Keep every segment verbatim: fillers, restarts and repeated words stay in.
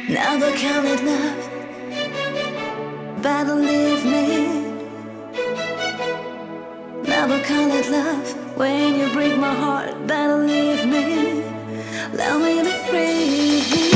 Never count it love, better leave me. Never call it love when you break my heart, better leave me. Let me be free.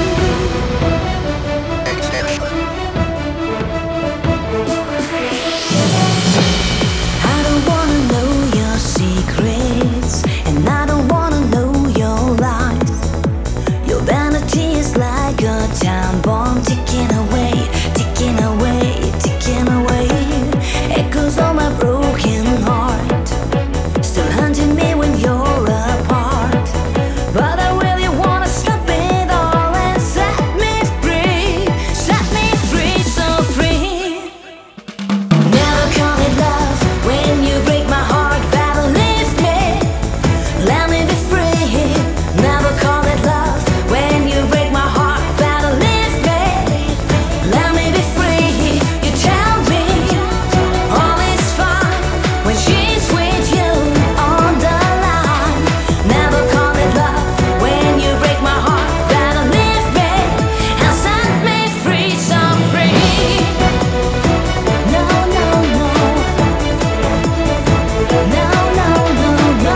I don't wanna know your secrets, and I don't wanna know your lies. Your vanity is like a time bomb, ticking away, ticking away, ticking away. Echoes of my broken heart, still haunting me when you're apart. But I really wanna stop it all and set me free, set me free, so free. Never call it love when you break my heart, better leave me. Let me be free. Never call it love when you break my heart, better leave me. Let me be free. You tell me all is fine when she's with you on the line. Never call it love when you break my heart, better leave me and set me free, so free. No, no, no. No, no, no, no.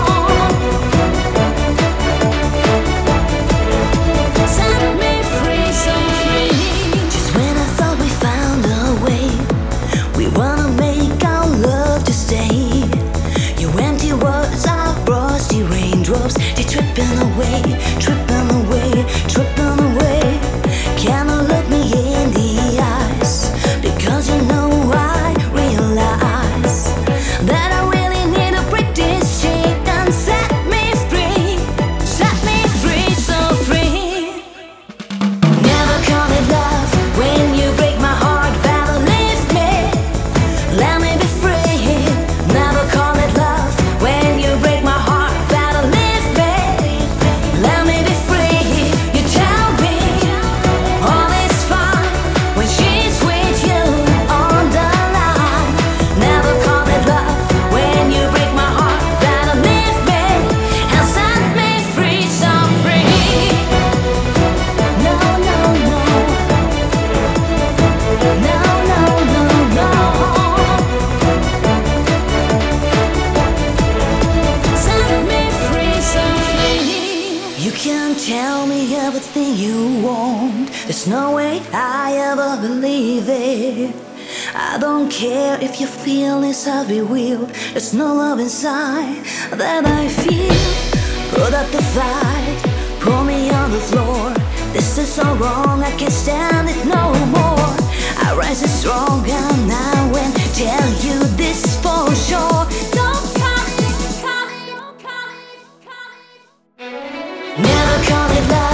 Set me free, so free. Just when I thought we found a way, we wanna make our love to stay. Your empty words are frosty raindrops, they tripping away, tripping away, tripping away. Can you look me in the eyes? Because you know I realize that I really need to break this chain and set me free, set me free, so free. Never call it love when you break my heart, better leave me. Let me be free. Never call it love when you break my heart, better leave me. Let me be free. You tell me all is fine when she's with you on the line. Never call it love when you break my heart, better leave me and set me free, so free. No, no, no. No, no, no, no. Set me free, so free. You can tell me everything you want, there's no way I ever believe it. I don't care if your feelings are real, there's no love inside that I feel. Put up the fight, pull me on the floor. This is so wrong, I can't stand it no more. I rise stronger now and tell you this for sure. Don't call it, call it, call it, call it. Never call it love